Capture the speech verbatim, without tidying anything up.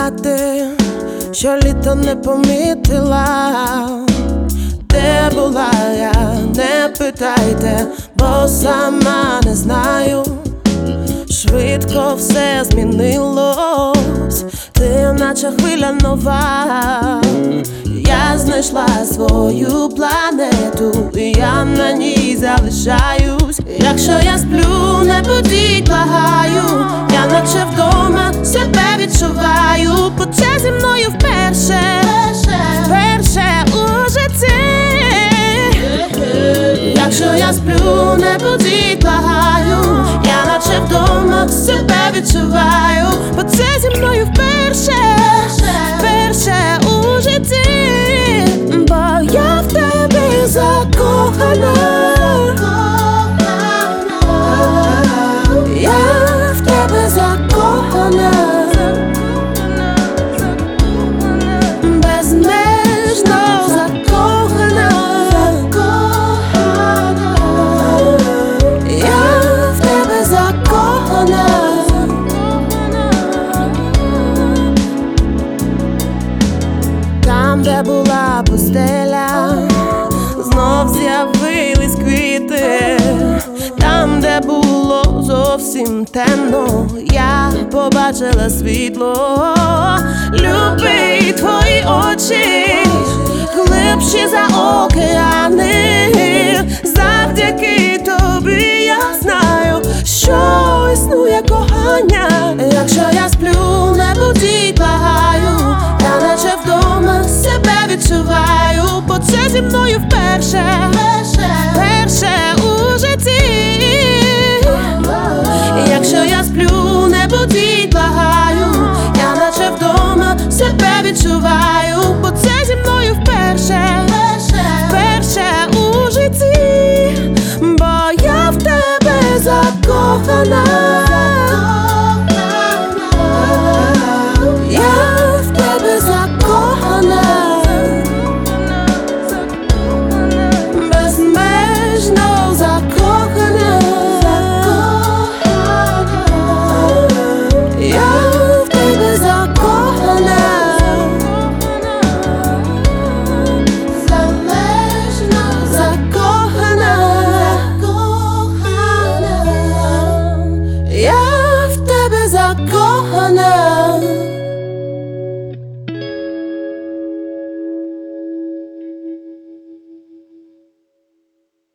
сказати, що літо не помітила, де була я, не питайте, бо сама не знаю. Швидко все змінилось, ти наче хвиля нова. Я знайшла свою планету, і я на ній залишаюсь. Якщо я сплю, не будіть, благаю, я наче вдома себе відчуваю, бо це зі мною вперше, вперше у житті. Якщо я сплю, не будіть, благаю, я наче вдома себе відчуваю, бо це зі мною вперше, вперше у житті. Бо я в тебе закохана, я в тебе закохана, безмежно закохана, я в тебе закохана. Там, де була пустеля, знов з'явились квіти. Там, де було зовсім темно, я побачила світло. Любий, твої очі глибші за океани. Завдяки тобі я знаю, що існує кохання. Якщо я сплю, не будіть, благаю, я наче вдома себе відчуваю, бо це зі мною вперше.